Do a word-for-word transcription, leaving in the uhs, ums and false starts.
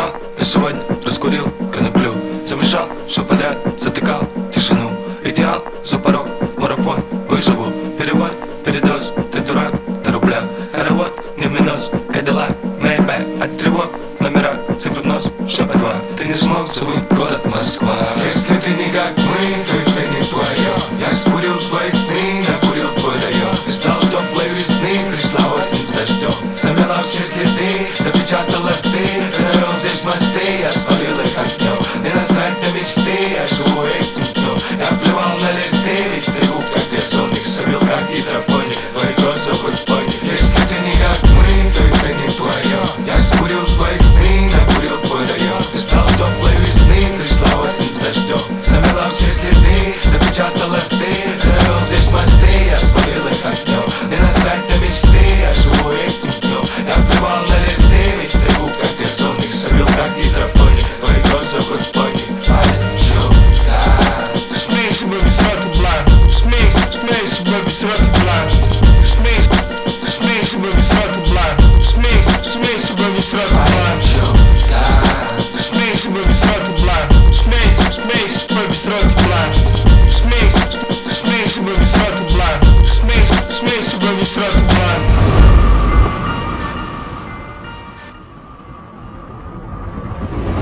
Замешал, я сегодня раскурил коноплю. Замешал, что подряд затыкал тишину. Идеал, за порог, марафон, выживу. Перевод, передоз, ты дурак, до рубля. Хоровод, не минус, Кадиллак, Мэйбэк. От тревог, номера, цифры нос, шепот два. Ты не смог забыть город Москва. Если ты не как мы, то это не твое. Я скурил твои сны, накурил твой район. Ты ждал теплой весны, пришла осень с дождем. Замела все следы, запечатала